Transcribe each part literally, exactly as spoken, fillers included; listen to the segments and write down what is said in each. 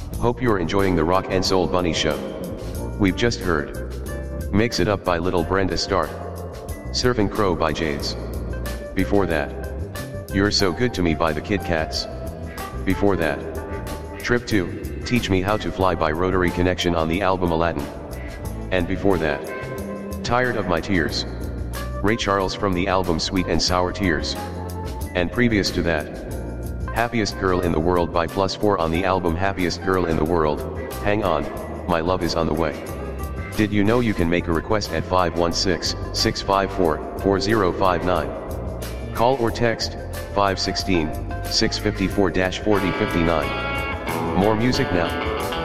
Hope you're enjoying the Rock and Soul Bunny Show. We've just heard Mix It Up by Little Brenda Starr, Surfing Crow by Jades. Before that, You're So Good to Me by the Kit Kats. Before that, Trip two, Teach Me How to Fly by Rotary Connection on the album Aladdin. And before that, Tired of My Tears, Ray Charles from the album Sweet and Sour Tears. And previous to that, Happiest Girl in the World by Plus four on the album Happiest Girl in the World, Hang On, My Love Is on the Way. Did you know you can make a request at five one six, six five four, four zero five nine? Call or text, five one six, six five four, four zero five nine. More music now.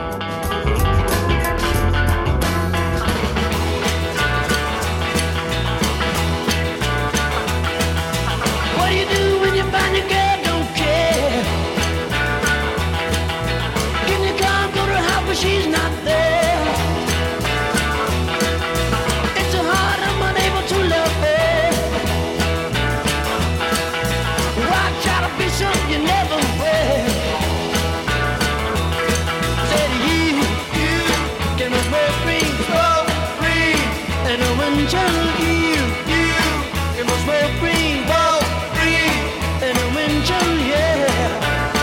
She's not there. It's so hard, I'm unable to love her. Why try to be something you never were? Said you, you can almost bring smoke free, and a wind channel you, you can almost bring smoke free, and a wind channel, yeah.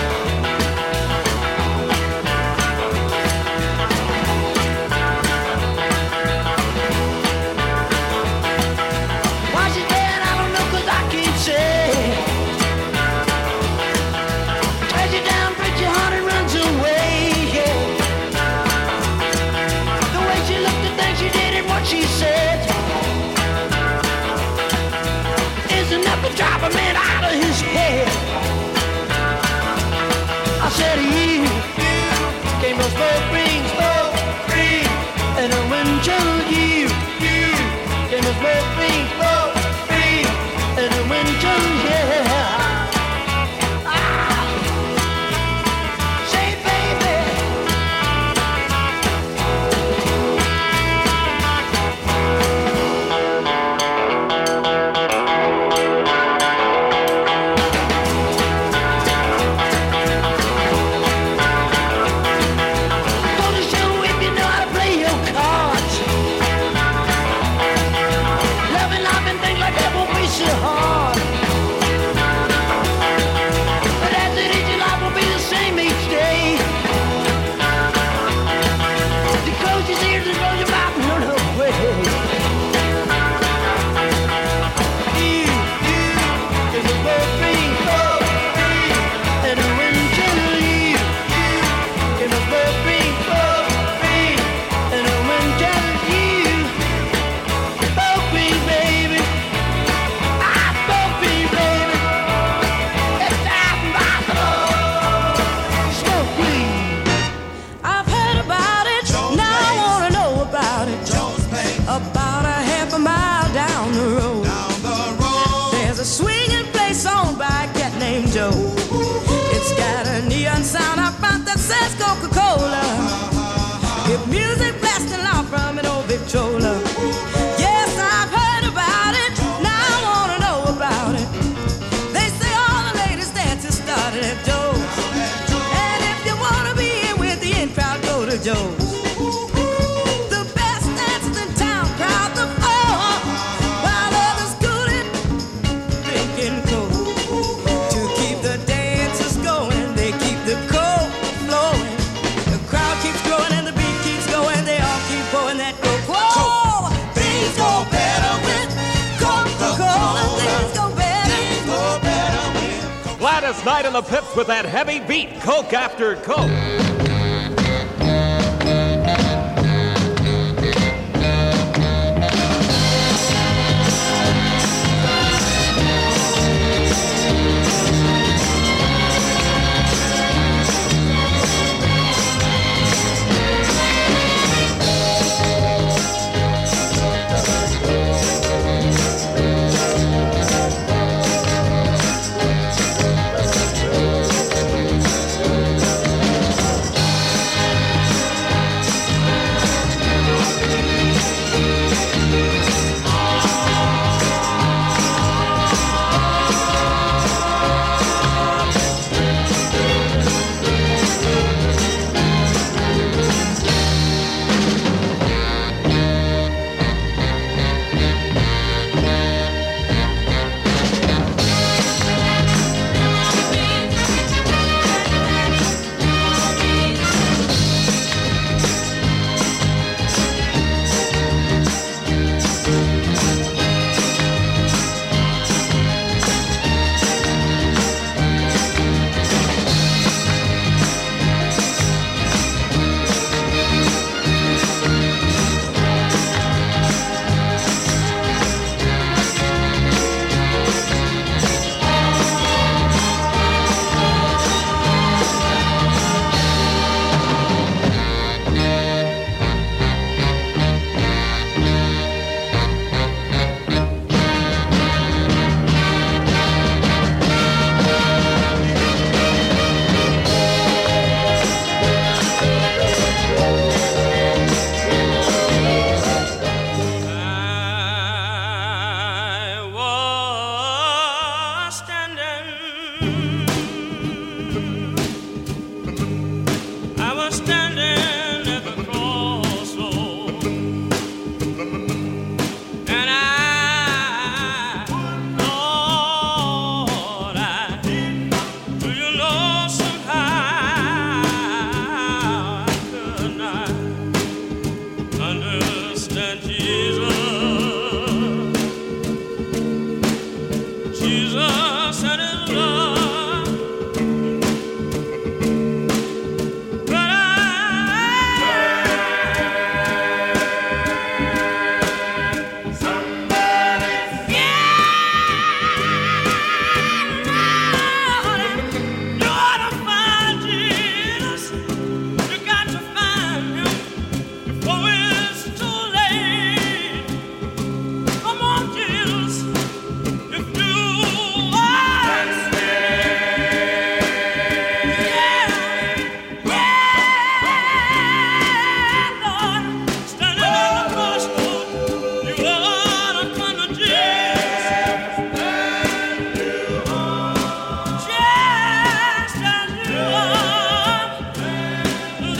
She said, is enough to drive a man out of his head. I said, you, you came from smoke, bring smoke, free, and a wind channel, you, you came from smoke, bring smoke, free, and a wind channel, yeah. It's got a neon sign up front that says Coca-Cola. With music blasting out from an old Victrola. Yes, I've heard about it, now I wanna know about it. They say all the latest dances started at Joe's. And if you wanna be in with the in crowd, go to Joe's. The best dancers in town crowd the floor, while others scooted, drinking coke. Gladys Knight and the Pips with that heavy beat, Coke after Coke.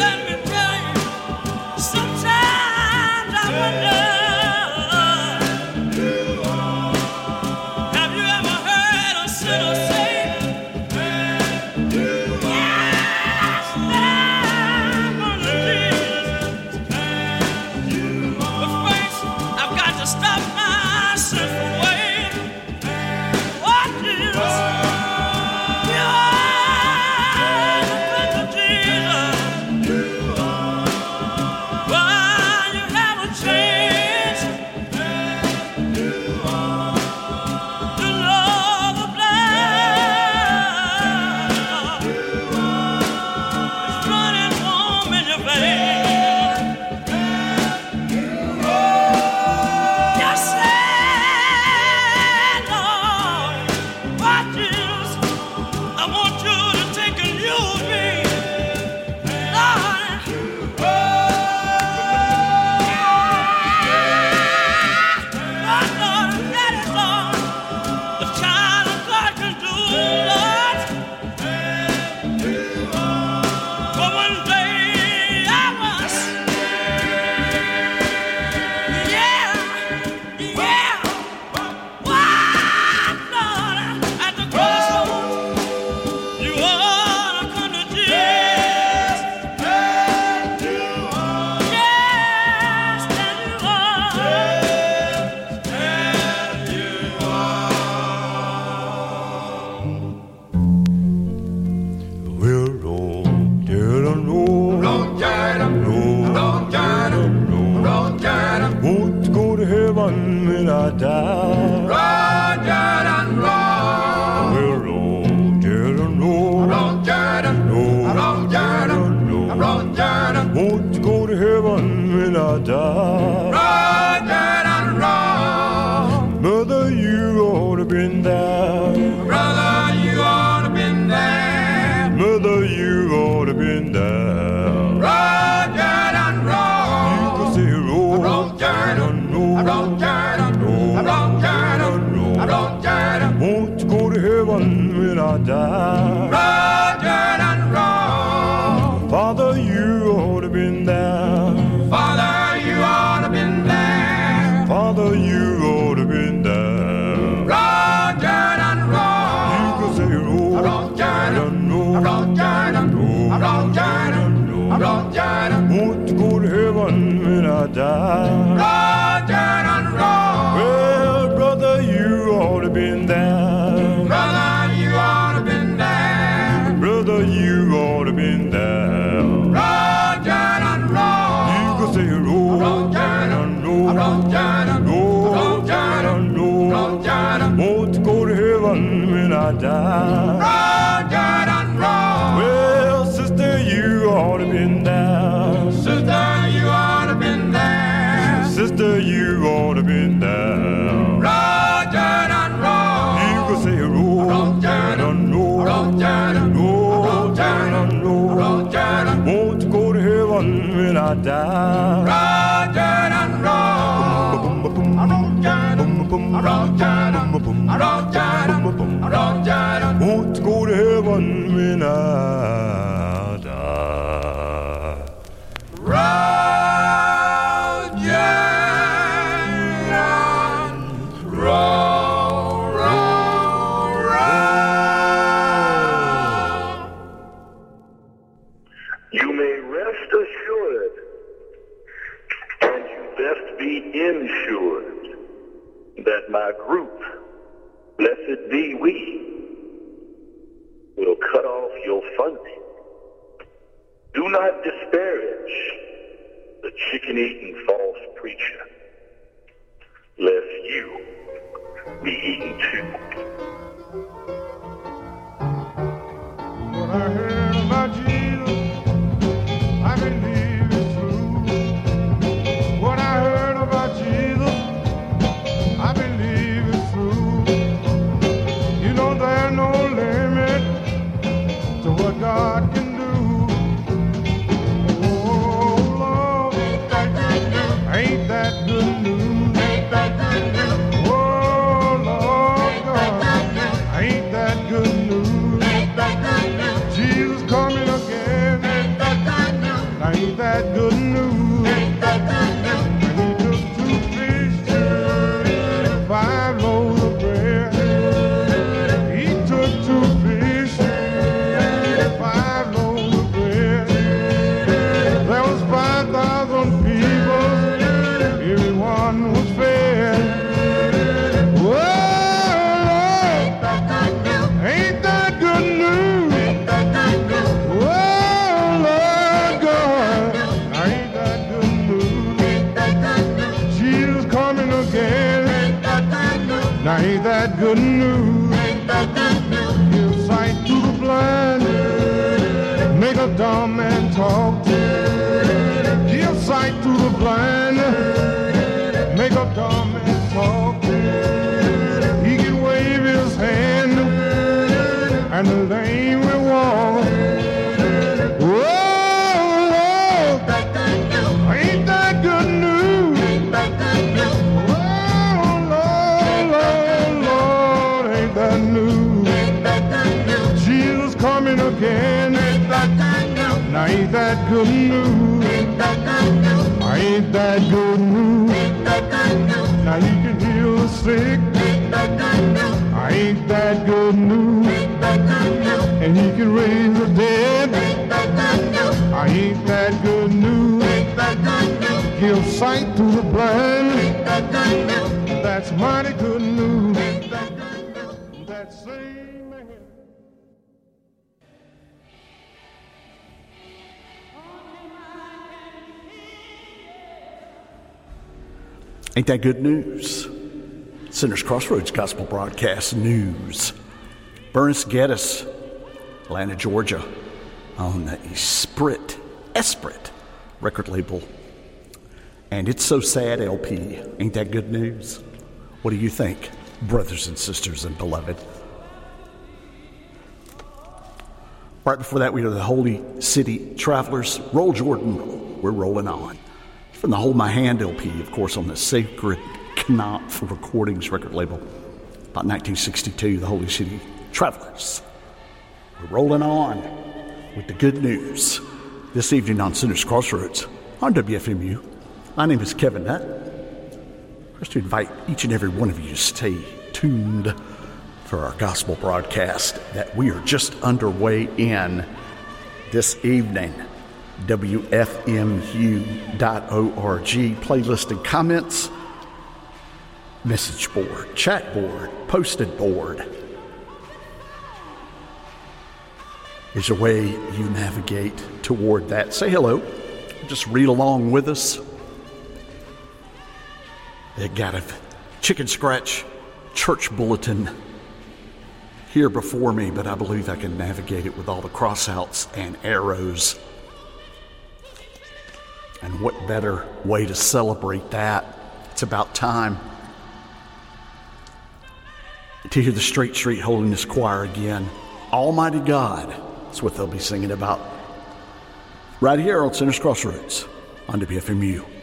Coming again. ain't that good news? Ain't that good news? He took two fish, five loaves of bread. He took two fish, five loaves of bread. There was five thousand people, everyone was fed. Whoa, Lord, ain't that good news? Ain't that good news? Whoa, Lord God, ain't that good news? Ain't that good news? Jesus coming again. Ain't that good news? Now ain't that good news? Ain't that good news? Give sight to the blind, make a dumb man talk. Give sight to the blind, make a dumb man talk. He can wave his hand, and the lame will walk. Whoa, Lord, ain't that good news? Whoa, Lord, Lord, Lord, ain't that news? Jesus coming again. Now ain't that good news? Ain't that good news? Now he can heal the sick. Ain't that good news? And he can raise the dead. Ain't that good news? Give sight to the blind. That's mighty good news. That same man. Ain't that good news? Sinners Crossroads Gospel Broadcast News. Bernice Geddes, Atlanta, Georgia, on the Esprit, Esprit record label. And It's So Sad L P. Ain't that good news? What do you think, brothers and sisters and beloved? Right before that, we had the Holy City Travelers. Roll Jordan, we're rolling on. From the Hold My Hand L P, of course, on the Sacred Knopf Recordings record label. About nineteen sixty-two, the Holy City Travelers. We're rolling on with the good news this evening on Sinners Crossroads on W F M U. My name is Kevin Nutt. First, to invite each and every one of you to stay tuned for our gospel broadcast that we are just underway in this evening. W F M U dot org, playlist and comments, message board, chat board, posted board is a way you navigate toward that. Say hello, just read along with us. They got a chicken scratch church bulletin here before me, but I believe I can navigate it with all the crossouts and arrows. And what better way to celebrate that? It's about time to hear the Straight Street Holiness Choir again. Almighty God, that's what they'll be singing about right here on Sinners Crossroads on W F M U.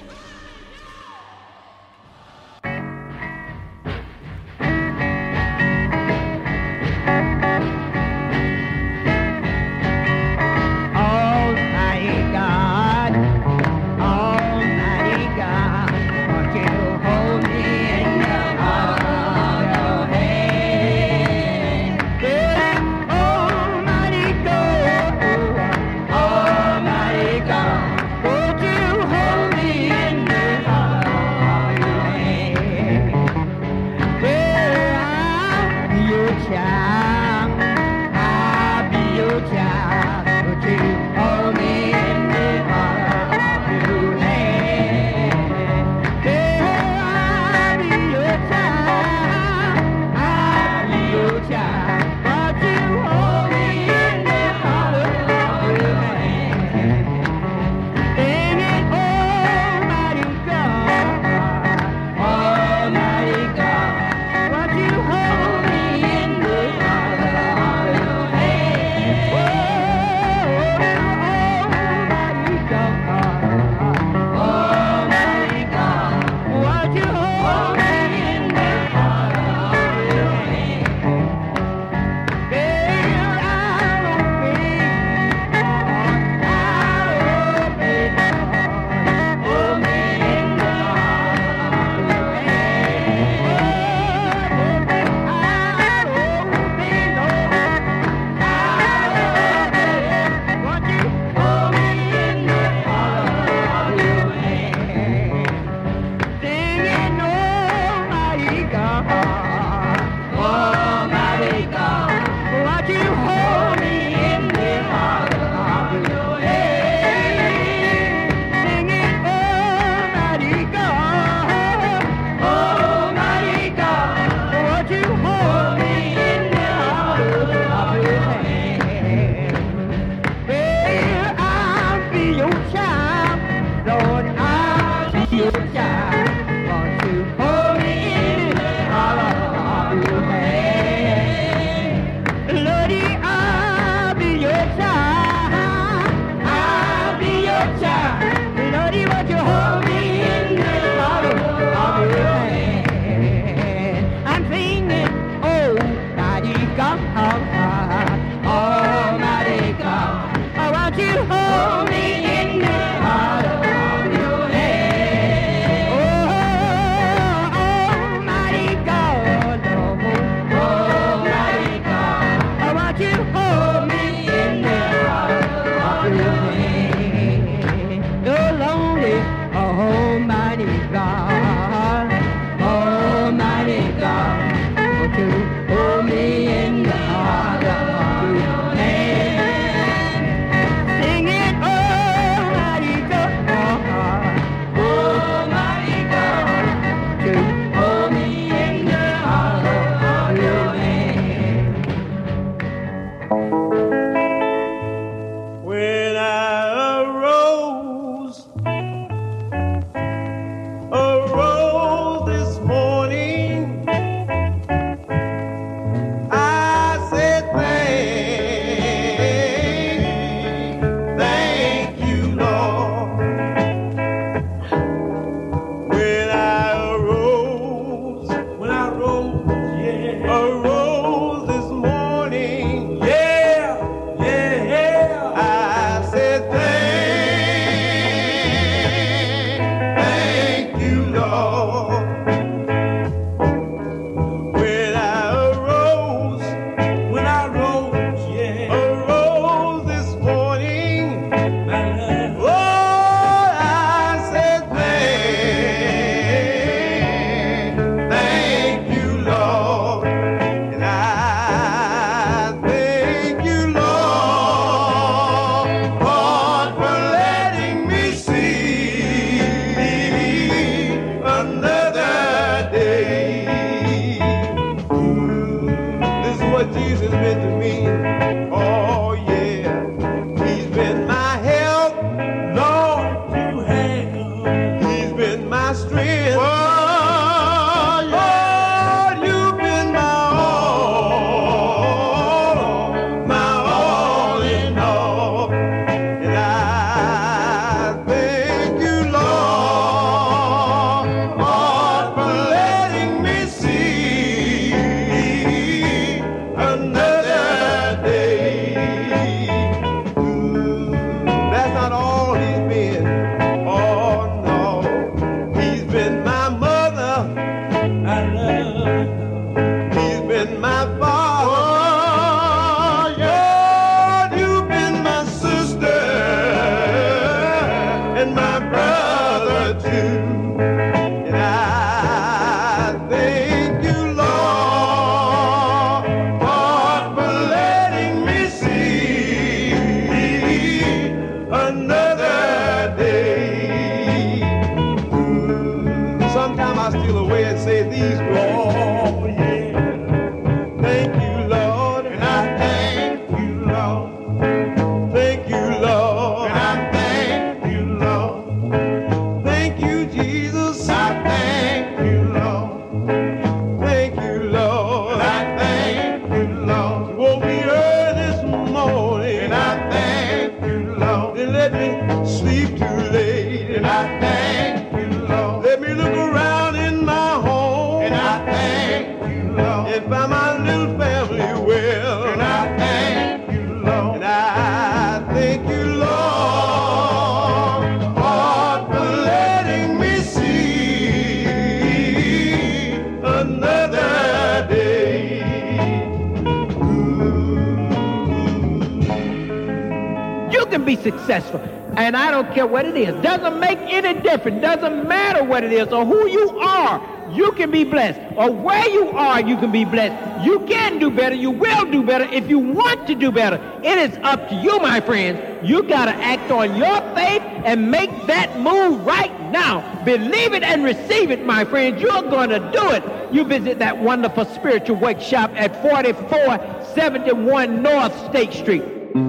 Successful, and I don't care what it is. Doesn't make any difference. Doesn't matter what it is or who you are. You can be blessed, or where you are, you can be blessed. You can do better. You will do better if you want to do better. It is up to you, my friends. You got to act on your faith and make that move right now. Believe it and receive it, my friends. You're going to do it. You visit that wonderful spiritual workshop at forty-four seventy-one North State Street.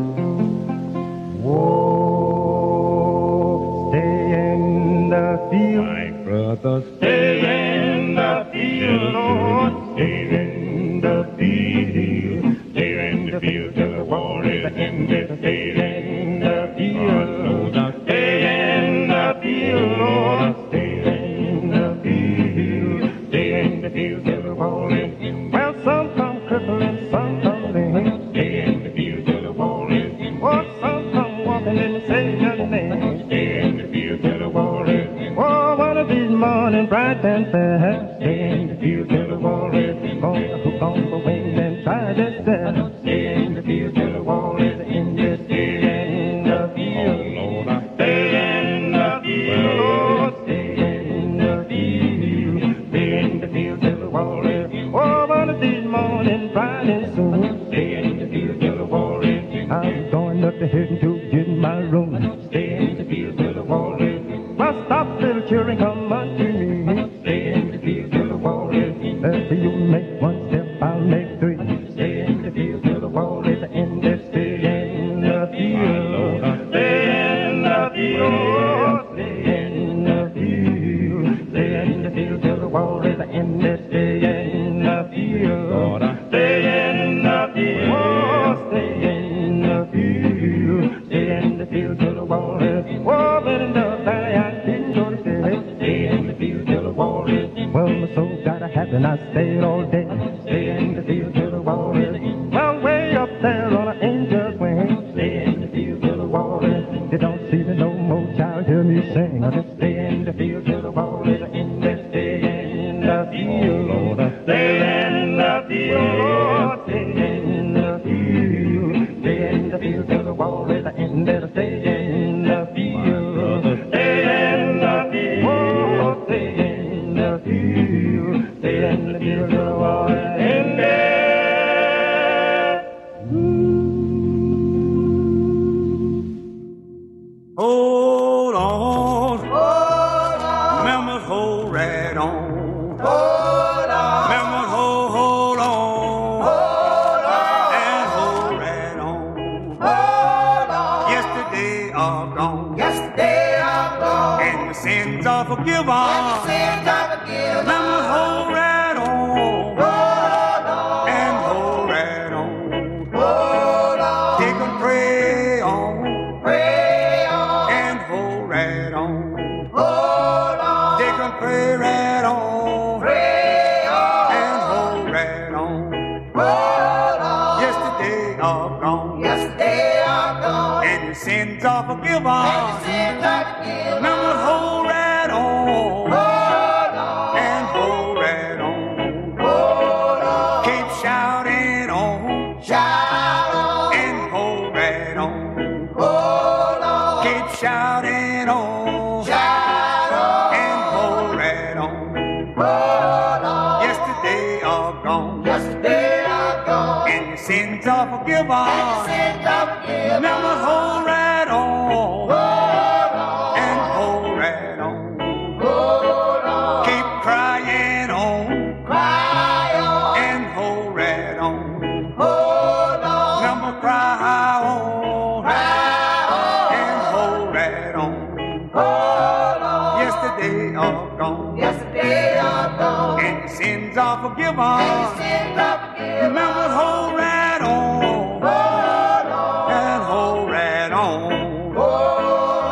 Oh, stay in the field, my brother, stay in the field, Lord, stay in the field, stay in the field till the war is ended, stay in the field, Lord, stay morning bright and fair. Stay in the field till the war is gone. Hook on the wings and try to sell. Stay in the field till the war is in the stay in the field. Stay in the field, Lord. Stay in the field. Stay in the field till the war is oh, one of these morning bright and soon. Stay in the field till the war is I'm going up the hill to get my room. Stay in the field till the war is well, stop, little children, come unto me. Stay in the field till the war is if you make one step, I'll make three. Stay in the field till the war is in the stay in the field. Stay in the field. Stay in the field. Stay in the field till the war is in the stay in the field. Stay in the field. Stay in the field. Stay in the field till the war is oh, but enough that I didn't go to stay. Stay in the field till the war is well, my soul got a habit and I stayed all day. Stay in the field till the war is well, way up there on an angel's wing. Stay in the field till the war is you don't see me no more, child, hear me sing. I just stay in the field till the war is in the stay in the field. Stay in the field. Stay in the field. Stay in the field till the war is in the stay in the field. Stay in the field. Stay in the field. Stay in the field till the war is in there. Hold on, hold on, members, hold right on. Hold on, members, hold, hold on, hold on, and hold right on. Hold on, yesterday are gone, yesterday are gone, and the sins are forgiven, and the sins are forgiven. Members, hold right on, hold on, and hold right on. Hold on, they can pray on, pray. Right on. Hold on. They can pray right on. Pray on. And hold right on. Hold on. Yesterday are gone. Yesterday are gone. And your sins are forgiven. And your sins are forgiven. Members, hold right on. Hold on. And hold right on. Hold on. Keep shouting on. Shout on. And hold right on. Hold on. Keep shouting. On, shout on, and hold right on. Hold on. Yesterday are gone. Yesterday are gone. And your sins are forgiven. And your sins are forgiven. Never hold right on. Hold on. And hold right on. Hold on. Keep crying on. Cry on. And hold right on. Hold on. Never cry on. Cry on. And hold right on. Hold on. Yesterday are gone. Yesterday are gone. And your sins are forgiven. And your sins are forgiven. Remember, hold right on. Hold on. And hold right on. Hold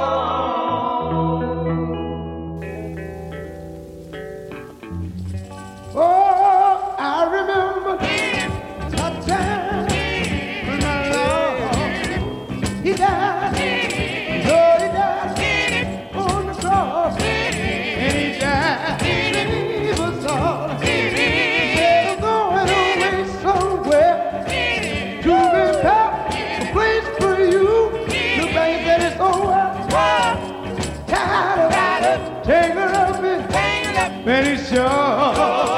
on. Oh, I remember that time when my Lord, He died. Oh, He died on the cross, and He died. He was all. He said, I'm going away somewhere to prepare a place for you. The bank that is over, tired of it, take her up and and He sure.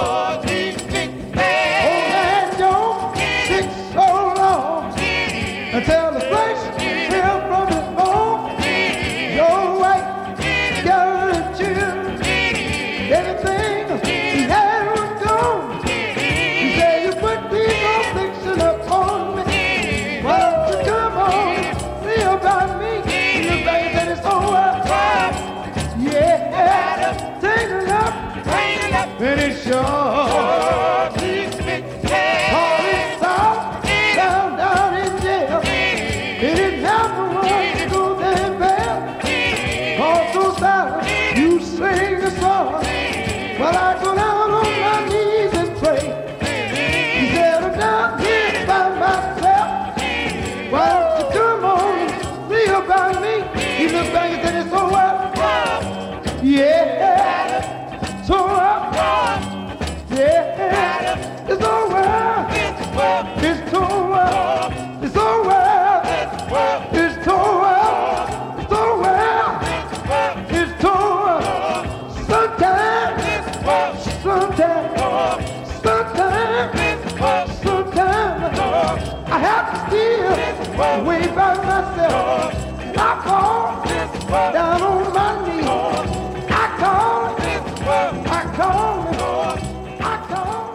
Until the flesh fell from His bone, your wife got a chill. Everything He had was gone. He said, you put these affliction upon me. Why don't you come on and see about me? You think that it's over? Yeah, take it up, and it's sure. Well, I go down on my knees and pray. He said, I'm down here by myself. Why don't you come on and see about me? He looked back and said, it's over. Yeah, I call down on my knees. I call, I call, I call, I call.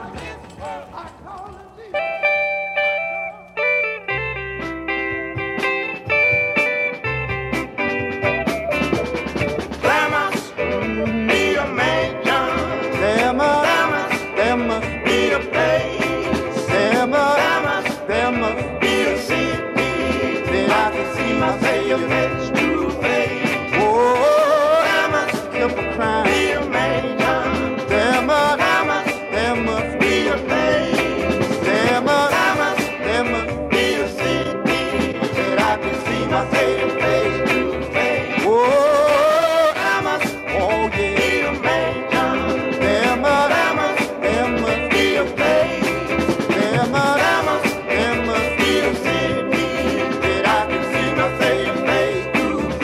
There must be a mansion. There must, there must be a place. There must, there must, there must be a city that I can see my Savior face to face. Oh, there must keep a crime. Be a mansion. There must, there must, there must be a place. There must, there must, there must be a city that I can see my Savior face to face. Oh, there must, oh yeah, be a mansion. There must, there must, there must be a place. There must, there must, there must be a city that I can see my Savior face to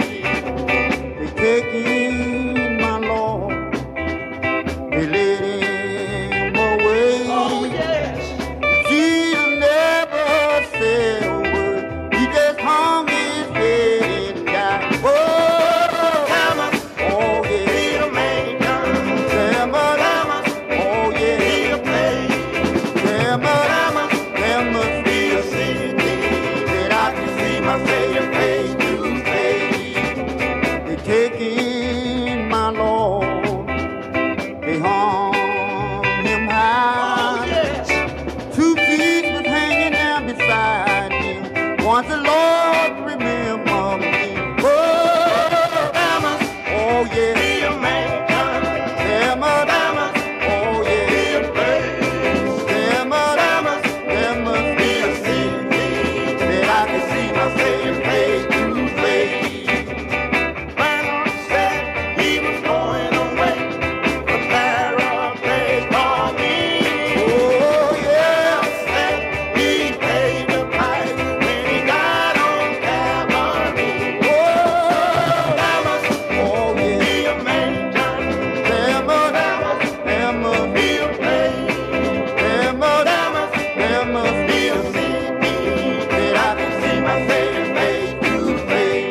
face. They taking my Lord, they let him away. Oh yes. Jesus never said a word. He just hung his head and died. Oh, there must, oh yeah, be a mansion. There must, there must, oh yeah, be a place. There must, there must, there must be a city that I can see my Savior face to face. They taking my Lord, they hung him high. Oh yes. Two feet was hanging there beside him. Once the Lord remember me. Oh, there must, oh yeah, be a mansion. There must, there must, oh yeah, be a place. There must, there must, there must be a city that I can see my Savior face to face. When said he was going away, prepare a place for me. Oh yeah, said he paid the price when he died on Calvary. Oh, there must, oh yeah, be a mansion. There must, there must, there must be a place. There must, there must, there must be a city that I can see my Savior face to face.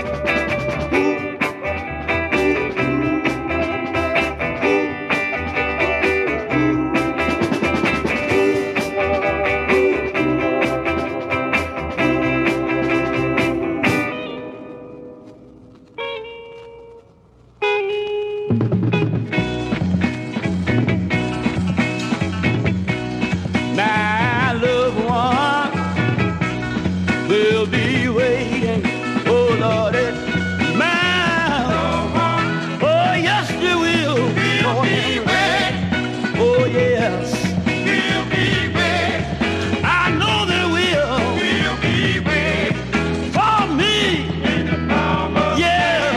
My loved one will be waiting. Oh Lord, it's my oh yes, they will. We'll be waiting. Oh yes, we'll be waiting. I know they will. We'll be waiting for me. In the palm of yeah,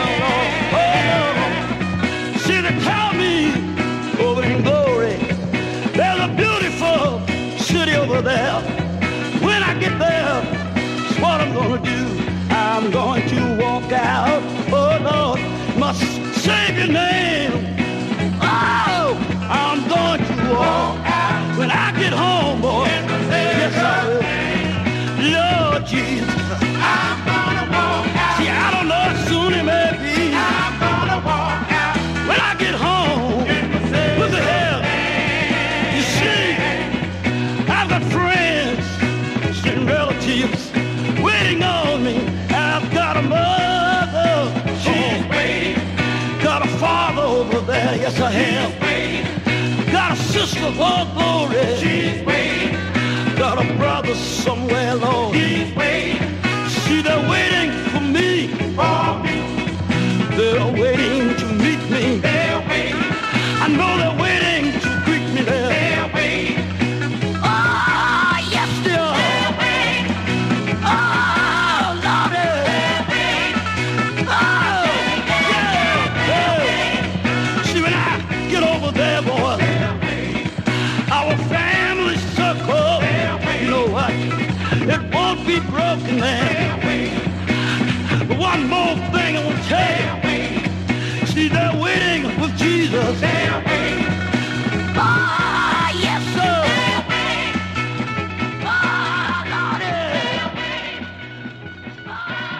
oh, see they tell me over in glory. There's a beautiful city over there. When I get there, that's what I'm gonna do. I'm going to walk out. Oh Lord, must save your name. Oh, I'm going to walk out. When I get home, boy, yes I will. Lord Jesus, I'm gonna walk out. See, I don't know how soon it may be. I'm gonna walk out. When I get home, look at here. You see, I've got friends and relatives waiting on me. I've got a mother, she's waiting. Got a father over there, yes I have. Got a sister, oh glory, she's waiting. Got a brother somewhere, Lord, he's waiting. See, they're waiting for me, for me. They're waiting to meet me. They're waiting. I know they're waiting to greet me there. They're waiting. Oh, yes, they are. They're waiting. Oh, Lord, they're waiting. Oh, yeah, yeah. See, when I get over there, boy, our family circle, you know what? It won't be broken there. But one more thing I want to tell you. See, they're waiting with Jesus. They're waiting. Ah, yes, sir. They're waiting. Ah, Lord, they're waiting. Ah.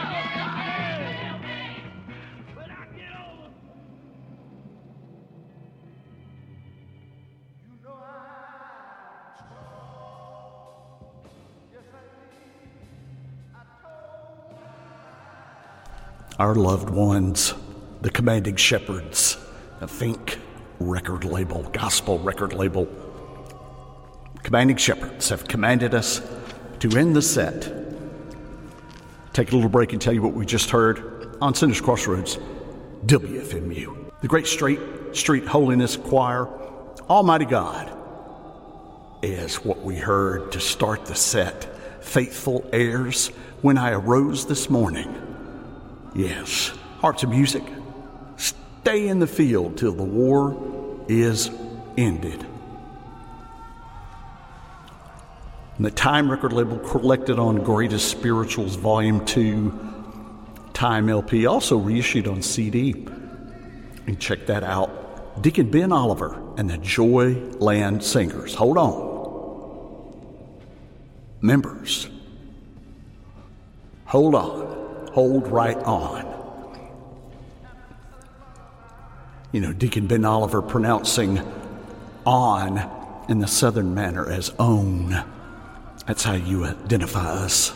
our loved ones, the Commanding Shepherds, the Fink record label, gospel record label. Commanding Shepherds have commanded us to end the set. Take a little break and tell you what we just heard on Sinners Crossroads, W F M U. The Great Straight Street Holiness Choir, Almighty God, is what we heard to start the set. Faithful Airs, When I Arose This Morning. Yes, hearts of music, stay in the field till the war is ended. And the Time record label collected on Greatest Spirituals Volume two Time L P, also reissued on C D. And check that out. Deacon Ben Oliver and the Joyland Singers. Hold on. Members, hold on. Hold right on. You know, Deacon Ben Oliver pronouncing on in the southern manner as own. That's how you identify us.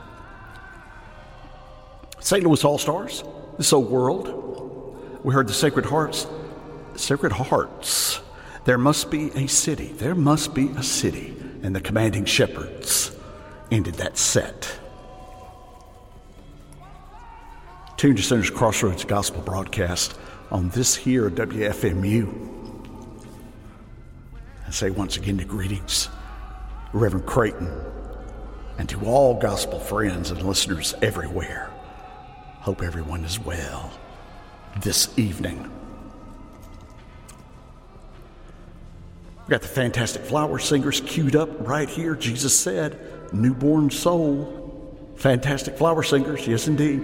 Saint Louis All-Stars, This Old World. We heard the Sacred Hearts. Sacred Hearts. There must be a city. There must be a city. And the Commanding Shepherds ended that set. Tune to Sinners Crossroads Gospel broadcast on this here W F M U. I say once again the greetings, Reverend Creighton, and to all gospel friends and listeners everywhere. Hope everyone is well this evening. We got the Fantastic Flower Singers queued up right here. Jesus said, newborn soul. Fantastic Flower Singers, yes indeed.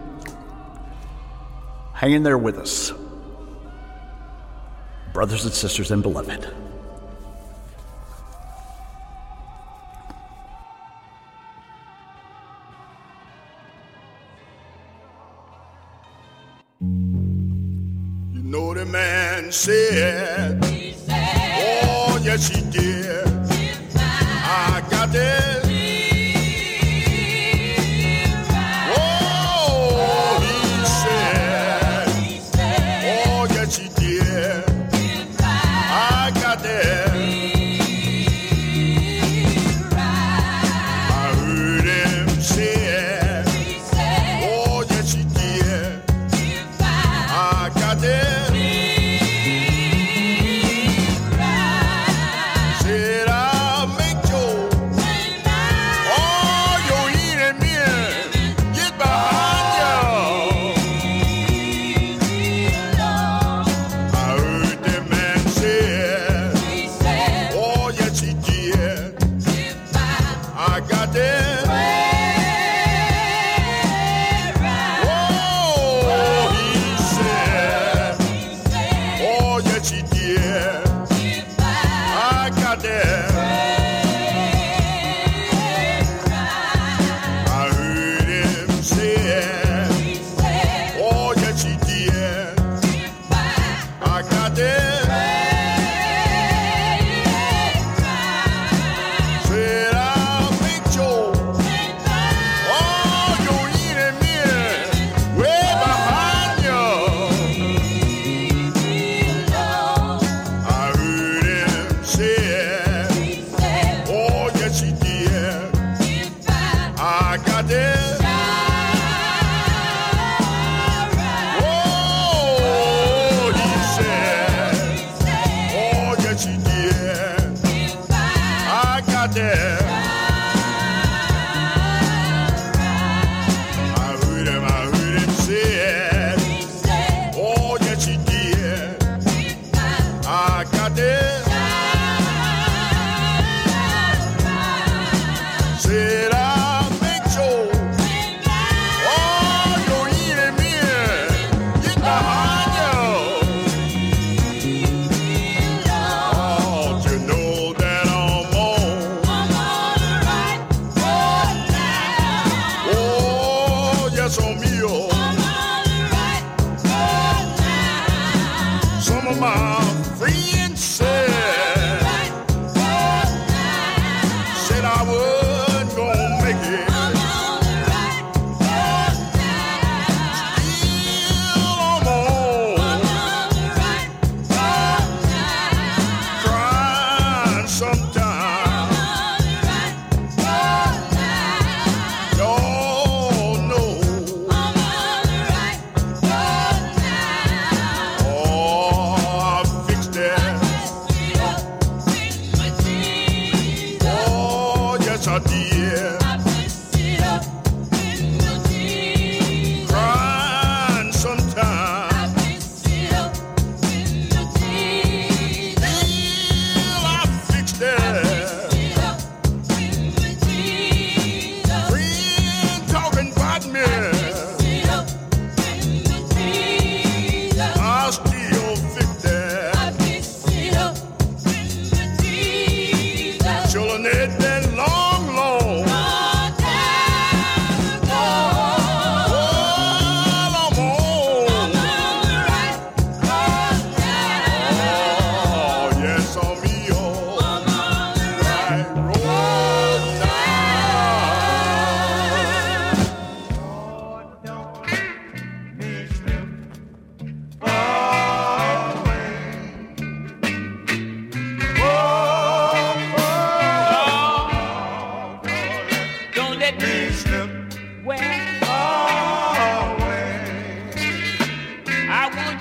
Hang in there with us, brothers and sisters and beloved. You know the man said, he said, oh yes he did, I got this. Said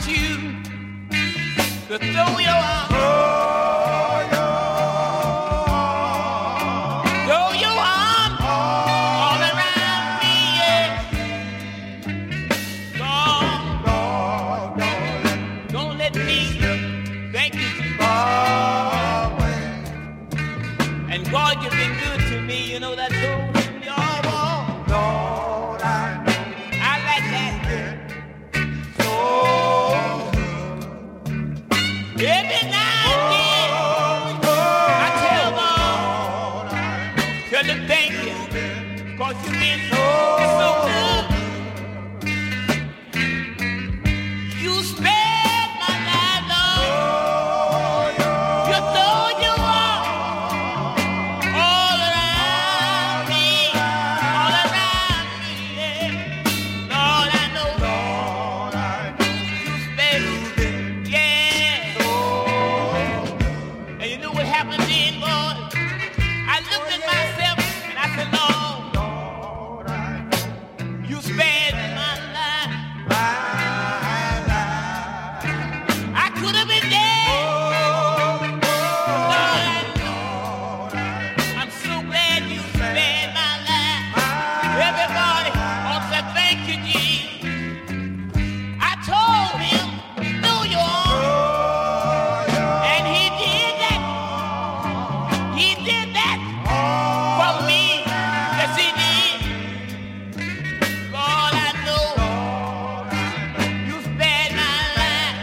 you to throw your arms. Throw your arms all around me, yeah. Lord, don't let me thank you. And God, you've been good to me, you know that old yard wall. Lord, I know. I like that. So every now and then, I tell God, tell him thank you, cause you've been so, so good. You spared my life, Lord. You told you all, all around me, all around me, yeah. Lord, I know, Lord, I know, you spared me, yeah. And you know what happened then, boy? I looked at myself and I said, Lord, you spared my life. I could have been dead. Lord, I'm so glad you spared my life. Everybody ought to say thank you, Jesus. I told him, do your arm. And he did that. He did that for me. Yes, he did. Lord, I know you spared my life.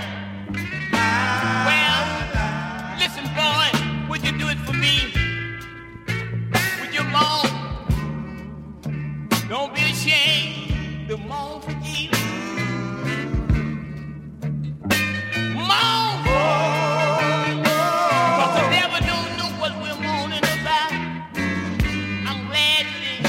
Well, listen, boy, would you do it for me? Would you moan? Don't be ashamed to moan for Jesus. Moan! Cause the devil don't know what we're moaning about. I'm glad you did.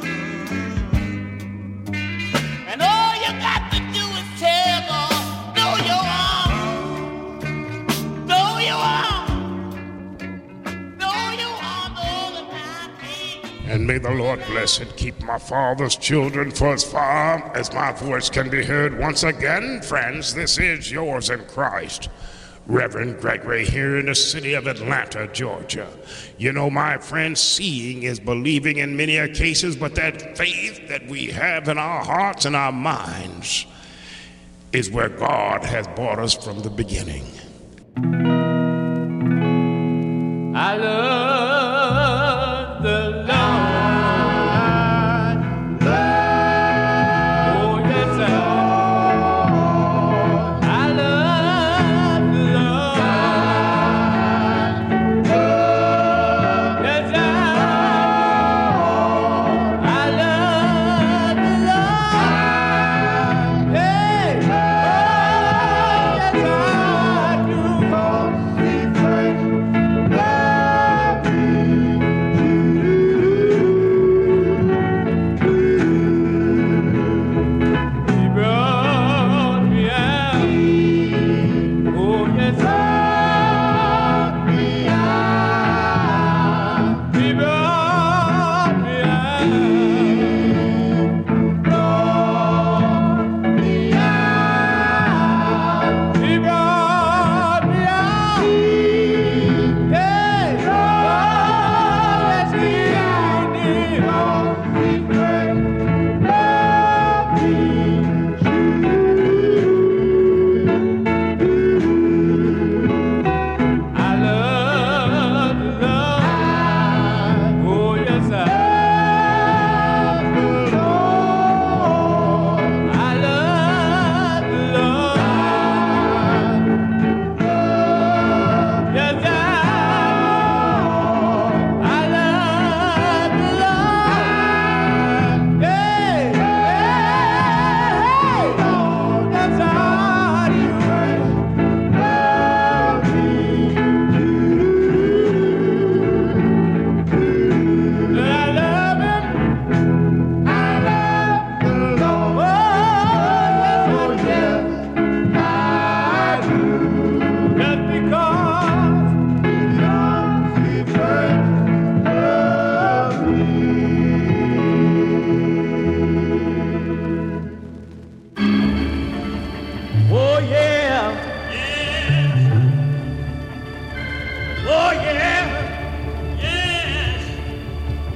And all you got to do is tell God, throw your arm, throw your arm, throw your arm all around me. And may the Lord bless and keep my father's children for as far as my voice can be heard once again. Friends, this is yours in Christ, Reverend Gregory, here in the city of Atlanta, Georgia. You know, my friend, seeing is believing in many cases, but that faith that we have in our hearts and our minds is where God has brought us from the beginning. I love the Lord. Oh, yes, I I love the Lord. Yes, I I love the Lord. Hey, oh, yes, I do.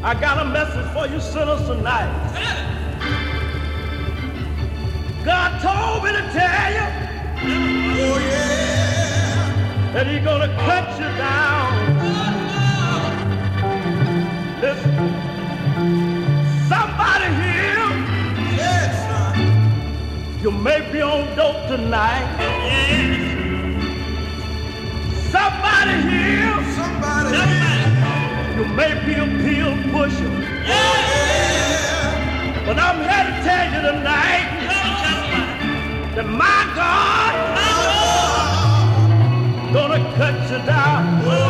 I got a message for you sinners tonight. God told me to tell you, oh yeah, that He's gonna cut you down. Listen, somebody here, yes, you may be on dope tonight. Somebody here, somebody here, you may be a pill pusher. Yeah. But I'm here to tell you tonight that my God, my God gonna cut you down.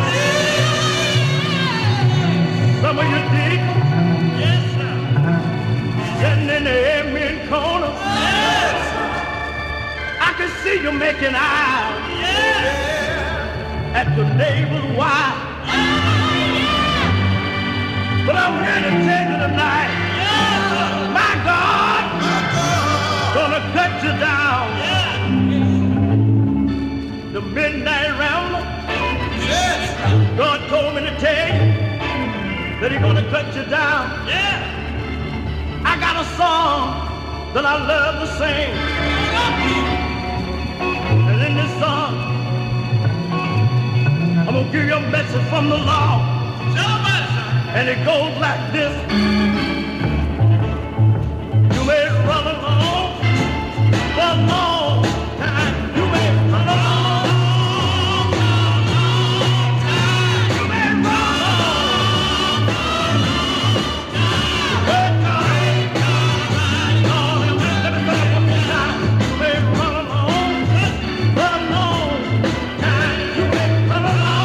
Some of you deacons, yes, sir, sitting in the amen corner. Yes. I can see you making eyes, yeah, at your neighbor's wife. But I'm here to tell you tonight, yeah, my God, my God, gonna cut you down. Yeah. The midnight rambler, yes, God told me to tell you that He's gonna cut you down. Yeah. I got a song that I love to sing, and in this song, I'm gonna give you a message from the Lord. And it goes like this. You may run along for a long time. You may run along, long, long time. You may run along, good God, God, let me say it one more time. You may run along for a long time. You may run along.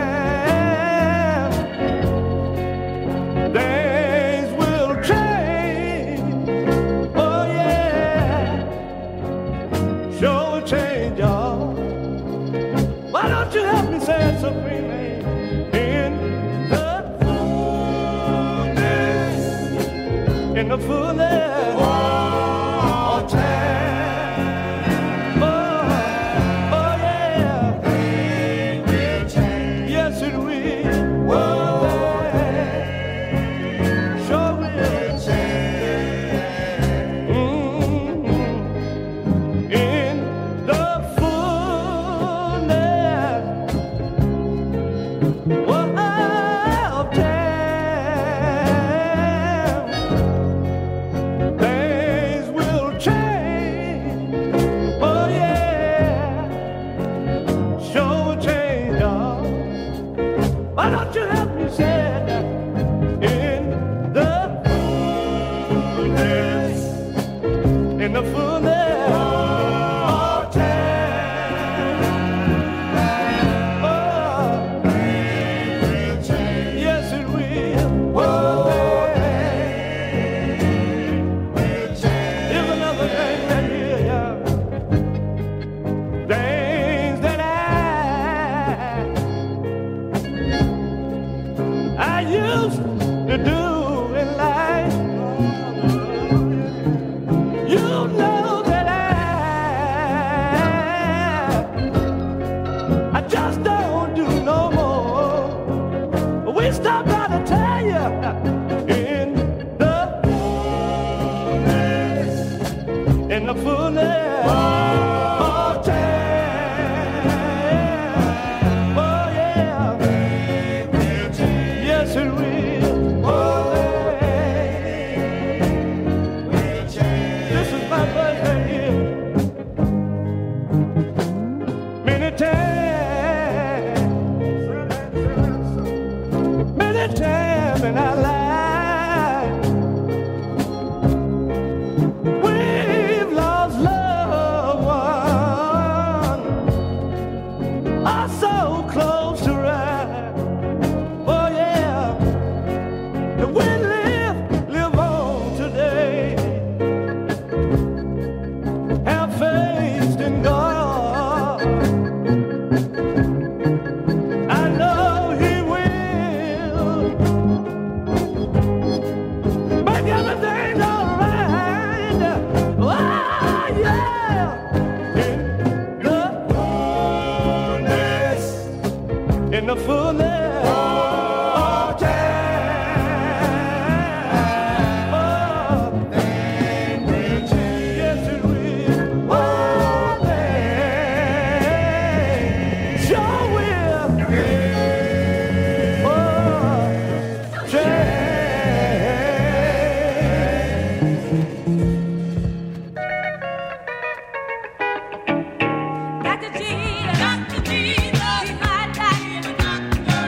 Things will change. Why don't you help me say it supremely? In the fullness, in the fullness of time. Oh, oh yeah. Things will change. Yes, it will. Oh, sure will change. Mm-hmm. In the fullness of time, things will change. Oh yeah, sure will change, y'all. Why don't you help me say that? In the fullness, in the fullness of time. Oh, yes, it will. Oh, here's another thing right here, y'all. Things that I I used to do in life. You know that I I just don't do no more. We stopped by to tell you in the fullness, in the fullness of time. Oh yeah. Yes, it will. Oh, this is my birthday here. Many times, many times in our lives, we've lost loved ones. Are so close to right. Oh yeah, and we live, live on today. Have faith in God. I know He will make everything alright. Oh yeah, in the fullness, in the fullness of time. Oh, things will change. Yes, it will. Oh, things sure will. Oh, change. Doctor Jesus, Doctor Jesus, be my doctor.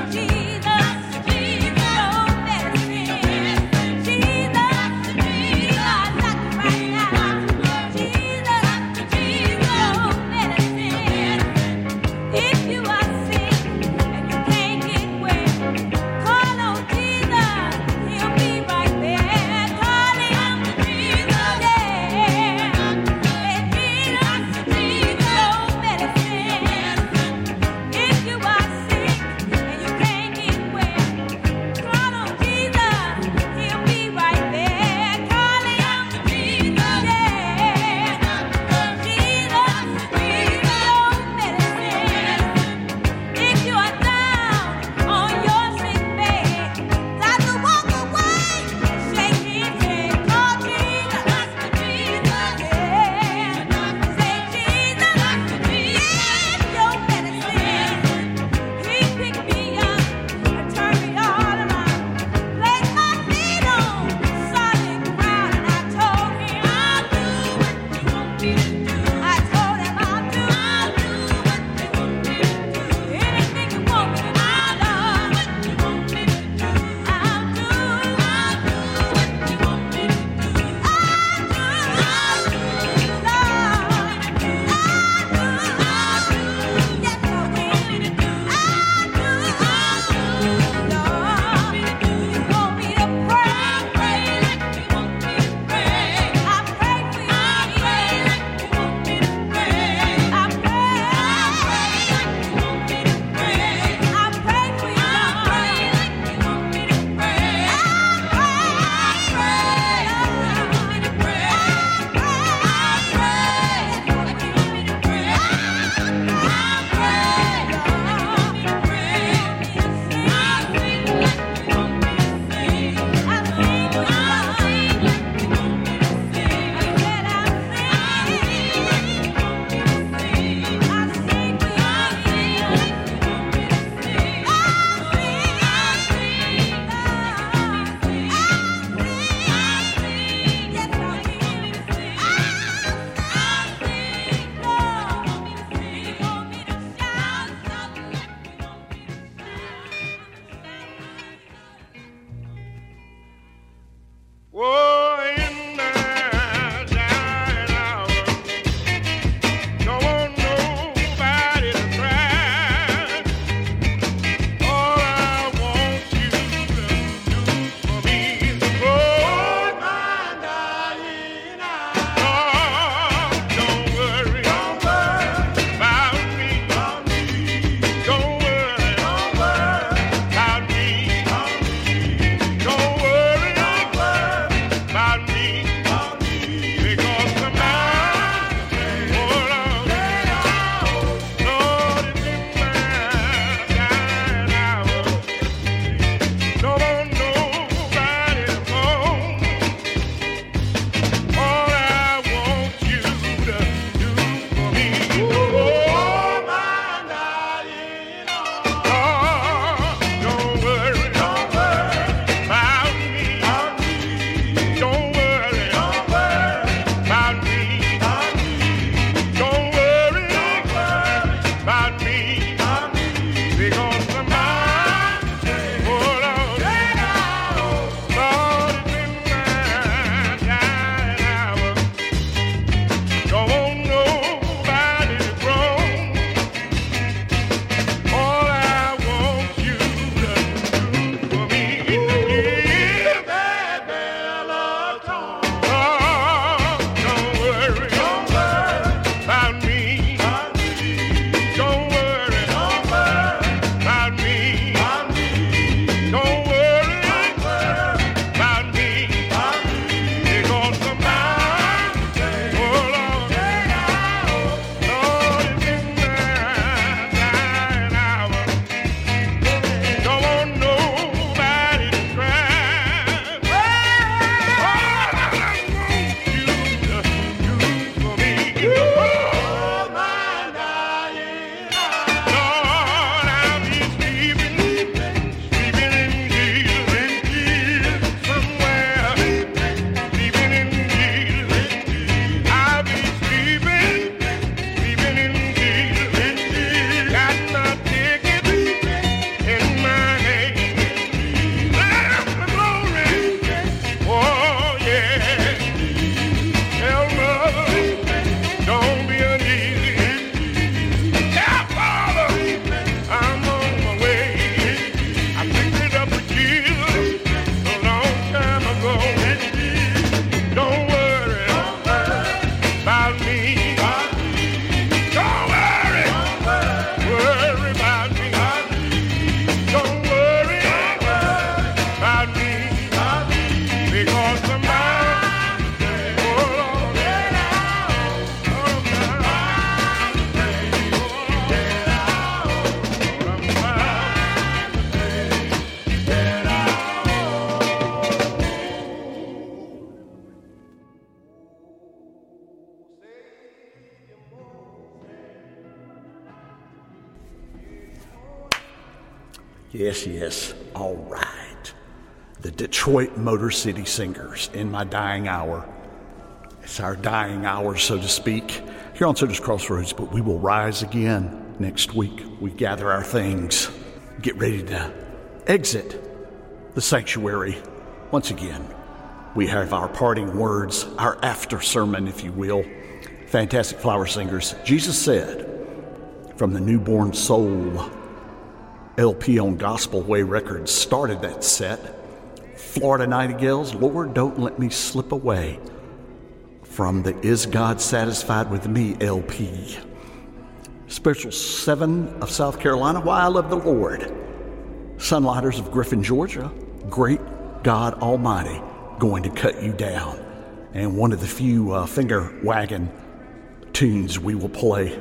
Yes, yes, all right. The Detroit Motor City Singers, In My Dying Hour. It's our dying hour, so to speak, here on Sitter's Crossroads, but we will rise again next week. We gather our things, get ready to exit the sanctuary. Once again, we have our parting words, our after sermon, if you will. Fantastic Flower Singers. Jesus Said, from the Newborn Soul L P on Gospel Way Records, started that set. Florida Nightingales, Lord, Don't Let Me Slip Away, from the Is God Satisfied With Me L P. Spiritual Seven of South Carolina, Why I Love the Lord. Sunlighters of Griffin, Georgia, Great God Almighty, Going to Cut You Down. And one of the few uh, finger wagon tunes we will play.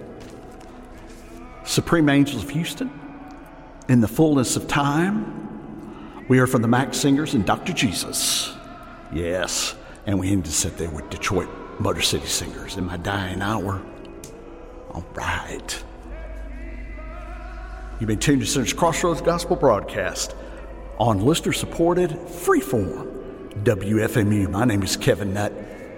Supreme Angels of Houston, In the Fullness of Time. We are from the Mac Singers and Doctor Jesus. Yes, and we ended to sit there with Detroit Motor City Singers, In My Dying Hour. All right. You've been tuned to Sitter's Crossroads Gospel Broadcast on listener-supported freeform W F M U. My name is Kevin Nutt.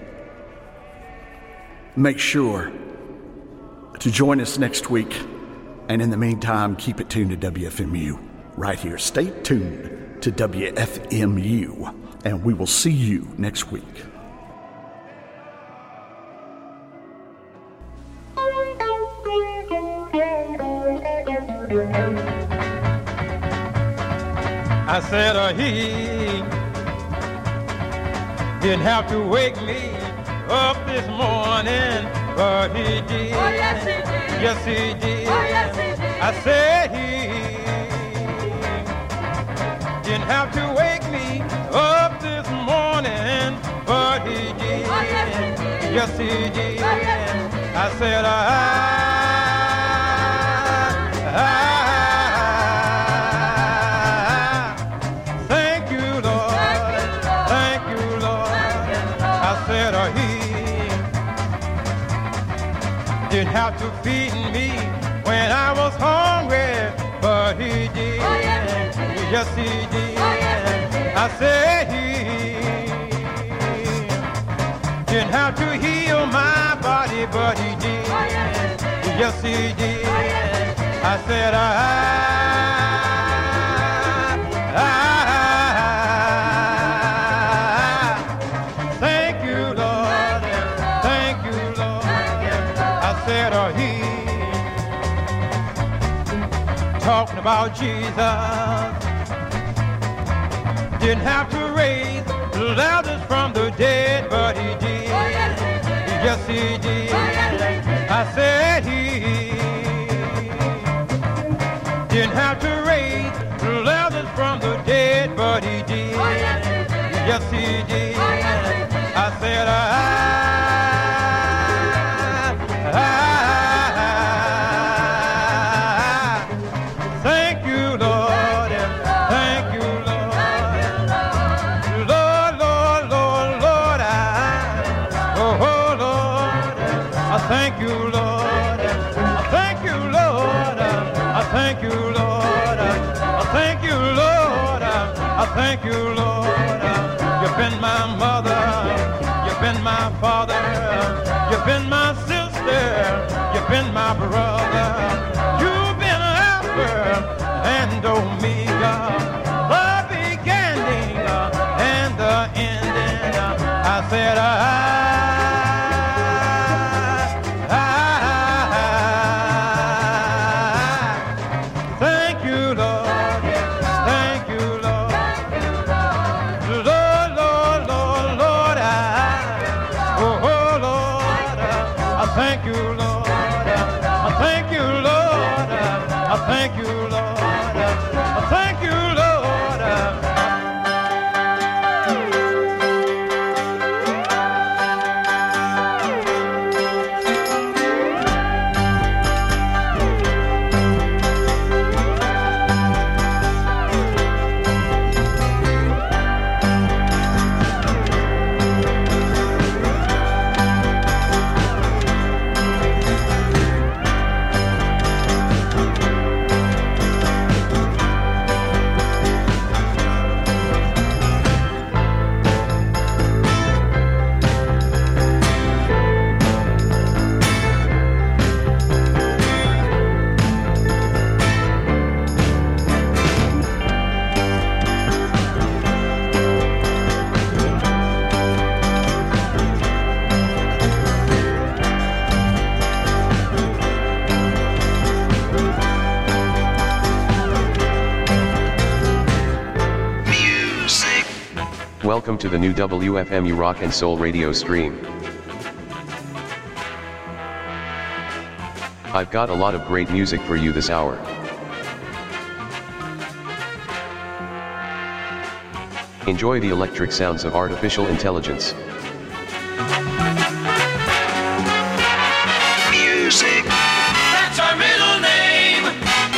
Make sure to join us next week, and in the meantime, keep it tuned to W F M U right here. Stay tuned to W F M U, and we will see you next week. I said, uh, he didn't have to wake me up this morning, but he did. Oh, yes, he did. Yes, he did. Oh, yes, he did. I said he didn't have to wake me up this morning, but he did. Oh, yes, he did. Yes, he did. Oh, yes, he did. I said, I, I didn't have to feed me when I was hungry, but he did. Oh, yes, he did. Yes, he did. Oh, yes, he did. I said he didn't have to heal my body, but he did. Oh, yes, he did. Yes, he did. Oh, yes, he did. I said I, I thank you, Lord. Thank you, Lord. I said, oh, he talking about Jesus didn't have to raise Lazarus from the dead, but he did. Oh, yes, he did. Yes, he did. Oh, yes, he did. I said he didn't have to raise Lazarus from the dead, but he did. Oh, yes, he did. Yes, he did. Oh, yes, he did. I said I. Thank you, Lord. Thank you, Lord. Lord, Lord, Lord, Lord, I, oh, Lord, I thank you, Lord. I thank you, Lord. I thank you, Lord. I thank you, Lord. I thank you, Lord. You've been my mother. You've been my father. You've been my sister. You've been my brother. You've been Alpha and Omega, the beginning and the ending. I said I. Thank you, Lord. I thank you, Lord. I thank you, Lord. I thank you, Lord. Welcome to the new W F M U Rock and Soul radio stream. I've got a lot of great music for you this hour. Enjoy the electric sounds of artificial intelligence. Music. That's our middle name.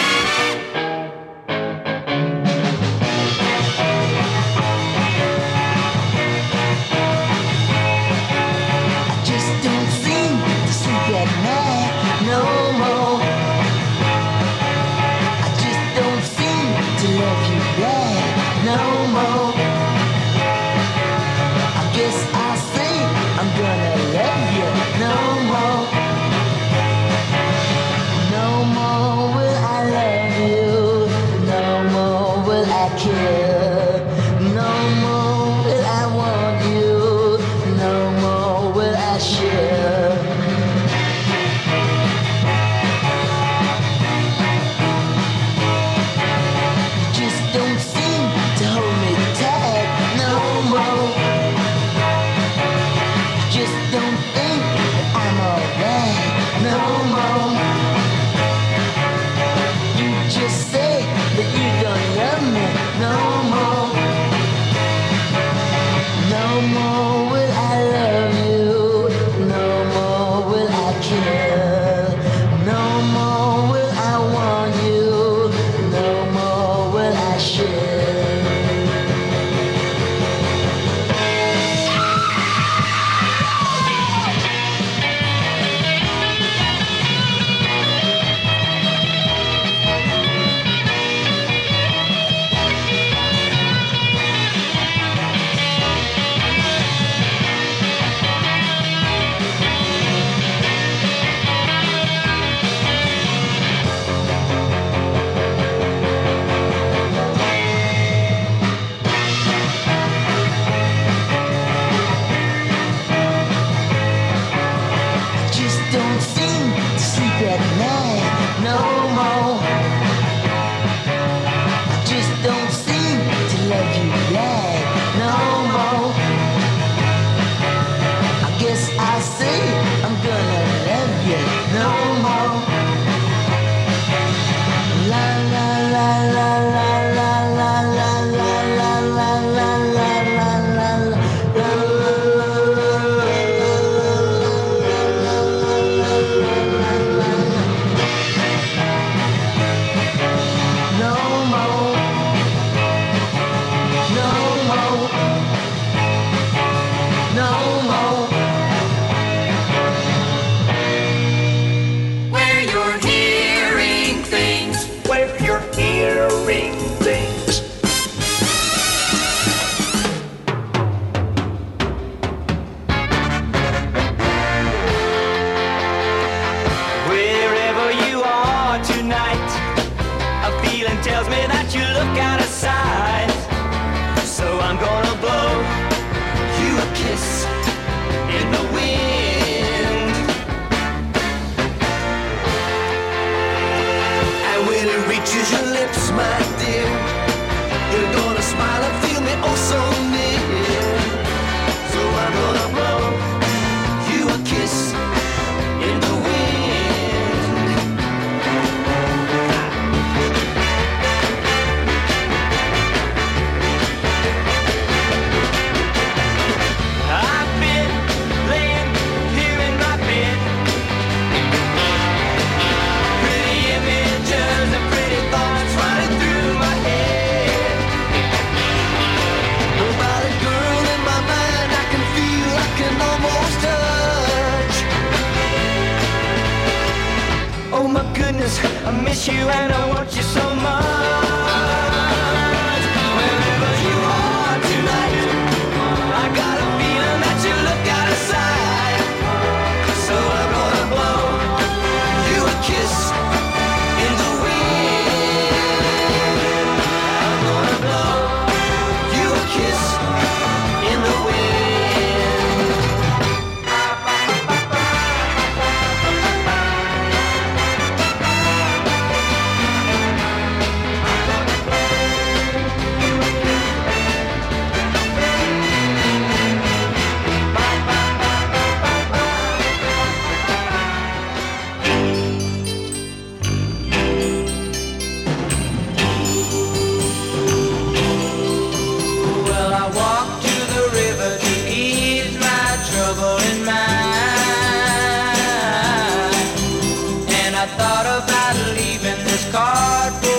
I just don't seem to sleep at night no more. I just don't seem to love you back no more. I guess I'll say I'm gonna love you no more. No more will I love you. No more will I care. No more will I want you. No more will I share. You just don't seem to hold me tight no more. Just don't think that I'm alright no more. You just say that you don't love me no more. No more will I love you. No more will I care. No more will I want you. No more will I share. Just don't seem to sleep at night no more. I just don't seem to love you back no more. I guess I'll say I'm gonna love you no more. La la la la la la la la la la la la la la la. No more, no more, no more. Where you're hearing things. Where you're hearing things. Wherever you are tonight, a feeling tells me that you look out of sight. So I'm gonna blow you a kiss in the wind. And when it reaches your lips, my dear, you're gonna smile and feel me oh so near. So I'm gonna blow you a kiss in the wind. I've been laying here in my bed. Pretty images and pretty thoughts running through my head. About a girl in my mind I can feel, I can almost touch. Oh my goodness, I miss you and I want you so much. Wherever you are tonight, I got a feeling that you look out of sight. So I'm gonna blow you a kiss in the wind. I'm gonna blow you a kiss in the wind. heart for